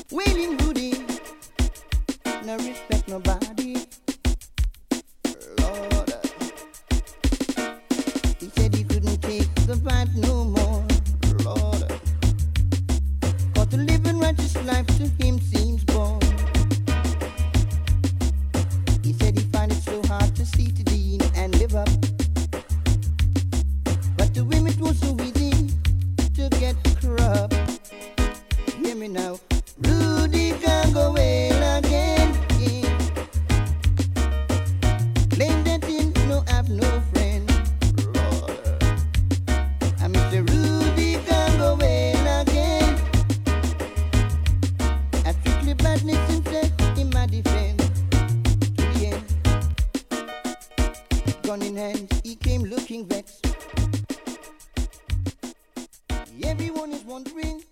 Wailing Rudy, no respect nobody. Lord, he said he couldn't take the fight no more. Lord, 'cause to live a righteous life to him seems born. He said he find it so hard to see to dean and live up, but to him it was so easy to get corrupt. Hear me now, Rudy can't go well again. Yeah. Claim that he no have no friend. Lord, I Mr. Rudy can't go well again. I strictly badness himself in my defense. To the end, gun in hand, he came looking vexed. Everyone is wondering